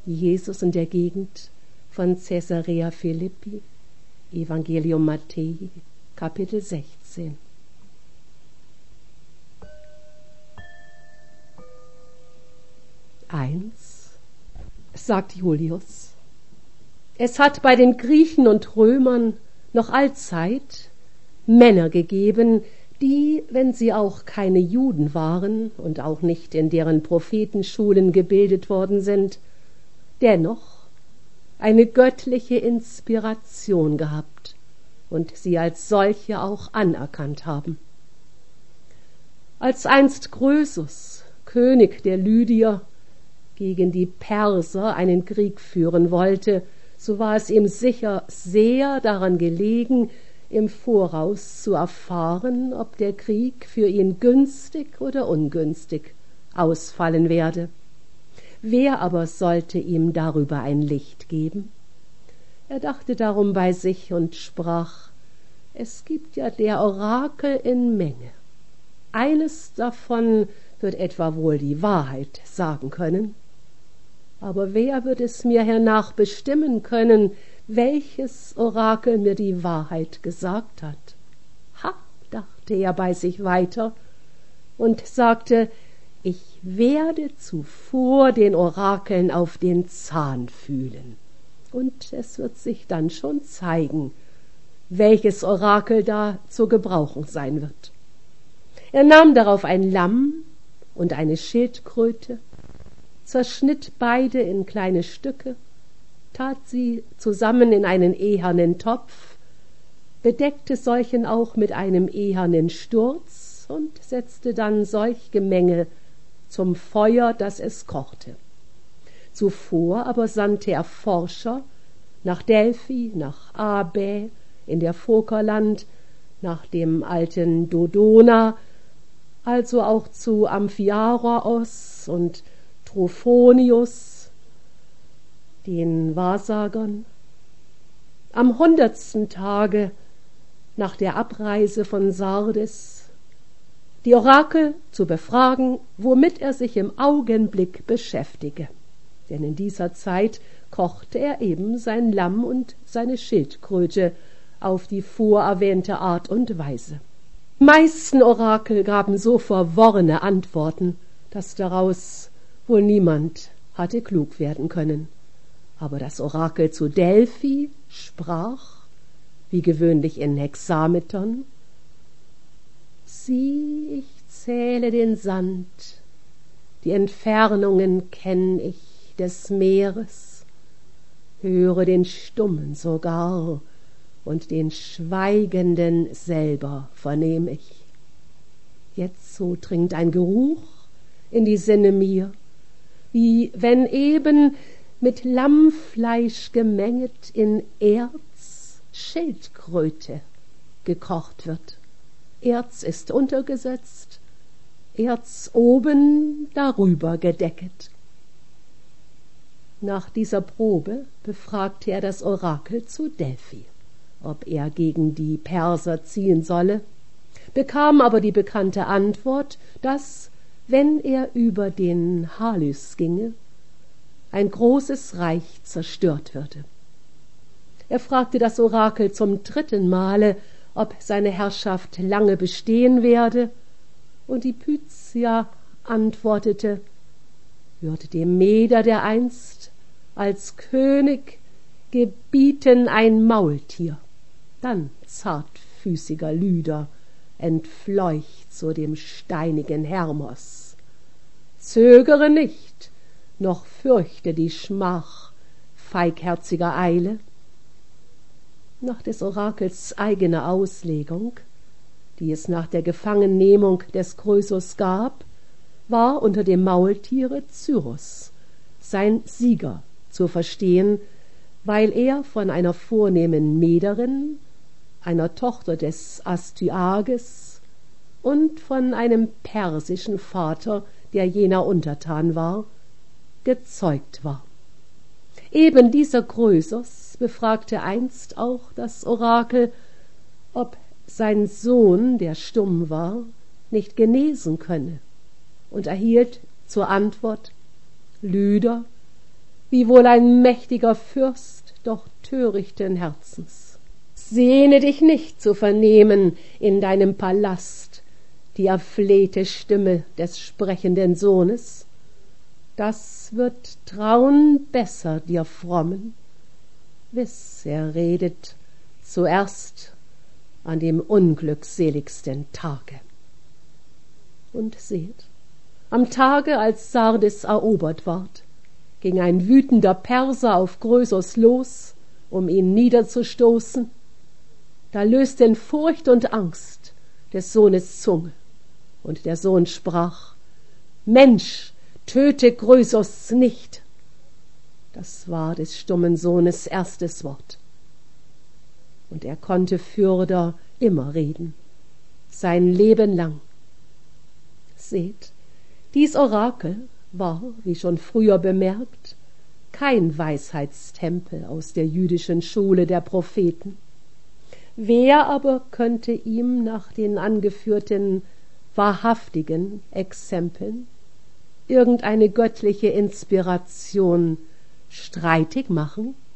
Jesus in der Gegend von Caesarea Philippi, Evangelium Matthäi, Kapitel 16. Eins, sagt Julius, es hat bei den Griechen und Römern noch allzeit Männer gegeben, die, wenn sie auch keine Juden waren und auch nicht in deren Prophetenschulen gebildet worden sind, dennoch eine göttliche Inspiration gehabt und sie als solche auch anerkannt haben. Als einst Krösus, König der Lydier, gegen die Perser einen Krieg führen wollte, so war es ihm sicher sehr daran gelegen, im Voraus zu erfahren, ob der Krieg für ihn günstig oder ungünstig ausfallen werde. Wer aber sollte ihm darüber ein Licht geben? Er dachte darum bei sich und sprach, es gibt ja der Orakel in Menge. Eines davon wird etwa wohl die Wahrheit sagen können. Aber wer wird es mir hernach bestimmen können, welches Orakel mir die Wahrheit gesagt hat? Ha, dachte er bei sich weiter und sagte, ich werde zuvor den Orakeln auf den Zahn fühlen, und es wird sich dann schon zeigen, welches Orakel da zu gebrauchen sein wird. Er nahm darauf ein Lamm und eine Schildkröte, zerschnitt beide in kleine Stücke, tat sie zusammen in einen ehernen Topf, bedeckte solchen auch mit einem ehernen Sturz und setzte dann solch Gemenge zum Feuer, dass es kochte. Zuvor aber sandte er Forscher nach Delphi, nach Abae in der Phokerland, nach dem alten Dodona, also auch zu Amphiaraos und Trophonius, den Wahrsagern. Am 100. Tage nach der Abreise von Sardes die Orakel zu befragen, womit er sich im Augenblick beschäftige. Denn in dieser Zeit kochte er eben sein Lamm und seine Schildkröte auf die vorerwähnte Art und Weise. Die meisten Orakel gaben so verworrene Antworten, dass daraus wohl niemand hatte klug werden können. Aber das Orakel zu Delphi sprach, wie gewöhnlich in Hexametern, sieh, ich zähle den Sand, die Entfernungen kenn ich des Meeres, höre den Stummen sogar, und den Schweigenden selber vernehm ich. Jetzo dringt ein Geruch in die Sinne mir, wie wenn eben mit Lammfleisch gemenget in Erz Schildkröte gekocht wird. Erz ist untergesetzt, Erz oben darüber gedecket. Nach dieser Probe befragte er das Orakel zu Delphi, ob er gegen die Perser ziehen solle, bekam aber die bekannte Antwort, dass, wenn er über den Halys ginge, ein großes Reich zerstört würde. Er fragte das Orakel zum 3. Male, ob seine Herrschaft lange bestehen werde, und die Pythia antwortete, würde dem Meder dereinst als König gebieten ein Maultier, dann zartfüßiger Lyder entfleucht zu dem steinigen Hermos. Zögere nicht, noch fürchte die Schmach feigherziger Eile. Nach des Orakels eigener Auslegung, die es nach der Gefangennehmung des Krösus gab, war unter dem Maultiere Cyrus, sein Sieger, zu verstehen, weil er von einer vornehmen Mederin, einer Tochter des Astyages und von einem persischen Vater, der jener untertan war, gezeugt war. Eben dieser Krösus befragte einst auch das Orakel, ob sein Sohn, der stumm war, nicht genesen könne, und erhielt zur Antwort: Lyder, wiewohl ein mächtiger Fürst, doch törichten Herzens. Sehne dich nicht zu vernehmen in deinem Palast die erflehte Stimme des sprechenden Sohnes. Das wird trauen besser dir Frommen. Wiss, er redet zuerst an dem unglückseligsten Tage. Und seht, am Tage, als Sardes erobert ward, ging ein wütender Perser auf Krösus los, um ihn niederzustoßen. Da lösten Furcht und Angst des Sohnes Zunge, und der Sohn sprach: Mensch, töte Krösus nicht. Das war des stummen Sohnes erstes Wort. Und er konnte fürder immer reden, sein Leben lang. Seht, dies Orakel war, wie schon früher bemerkt, kein Weisheitstempel aus der jüdischen Schule der Propheten. Wer aber könnte ihm nach den angeführten wahrhaftigen Exempeln irgendeine göttliche Inspiration streitig machen?